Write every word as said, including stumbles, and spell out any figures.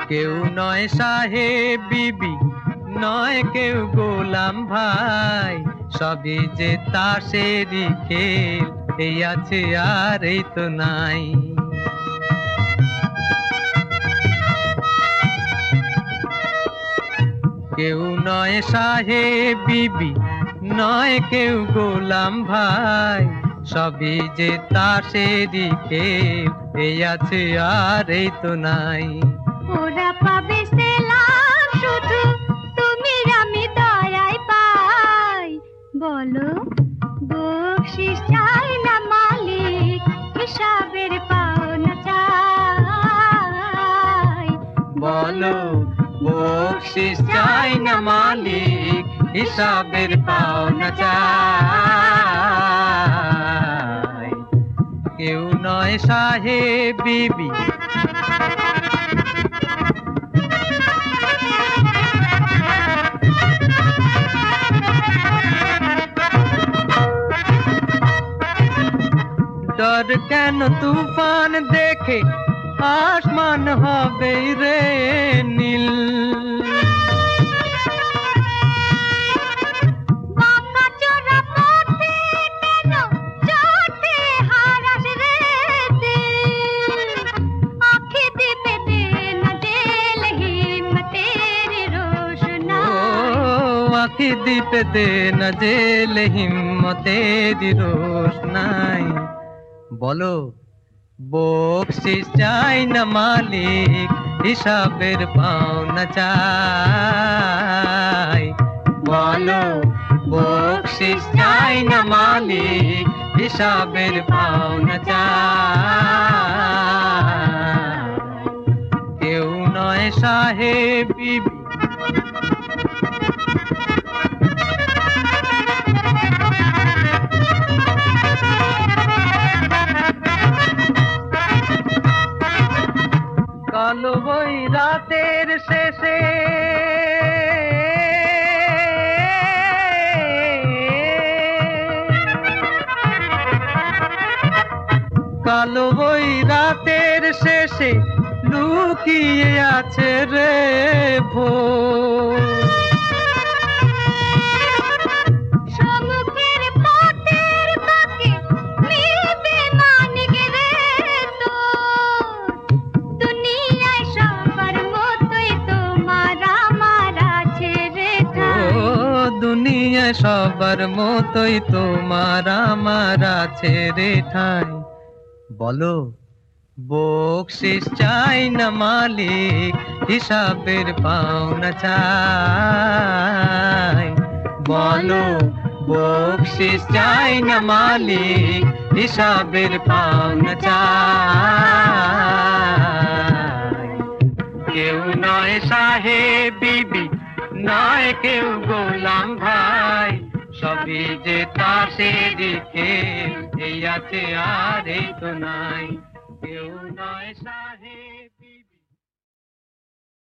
কেউ নয় সাহেব বিবি, নয় কেউ গোলাম ভাই, সবই যে তাসেরই খেল, এই আছে আর এই তো নাই। কেউ নয় সাহেব বিবি, নয় কেউ গোলাম ভাই, সবই যে তাসেরই খেল, এই আছে আর এই তো নাই। ওরা পাবে সেলাম শুধু, তুমি আমি দয়ায় পাই। বলো বকশিশ চাই না মালিক, হিসাবের পাওনা চাই। বলো বকশিশ চাই না মালিক, হিসাবের পাওনা চাই। কেউ নয় সাহেব বিবি, डर केन तूफान देखे आसमान হবে রে নীল। বাঁকা চোরা পথে কেন চোটে হারাস রে দিল। আঁখি দিবে দে না জেল হিম্মতের রোশনা। ও আঁখি দিবে দে না জেল হিম্মতের রোশনাই। বলো বকশিশ চাই না মালিক, হিসাবের পাওনা চাই। বলো বকশিশ চাই না মালিক, হিসাবের পাওনা চাই। কেউ নয় সাহেব বিবি, কালো বই রাতের শেষে কালো বই রাতের শেষে লুকিয়ে আছে রে ভোর। সম্মুখের পথের বাঁকে মিলবে মানিক রে তোর। দুনিয়ায় সবার মতোই তোমার আমার আছে রে ঠাই। ও দুনিয়ায় সবার মতোই তোমার আমার আছে রে ঠাই। বলো বকশিশ চাই না মালিক, হিসাবের পাওনা চাই। বলো বকশিশ চাই না মালিক, হিসাবের পাওনা চাই। কেউ নয় সাহেব বিবি, নয় কেউ গোলাম ভাই, সবই যে তাসেরই খেল, এই আছে আর এই তো নাই। কেউ নয় সাহেব।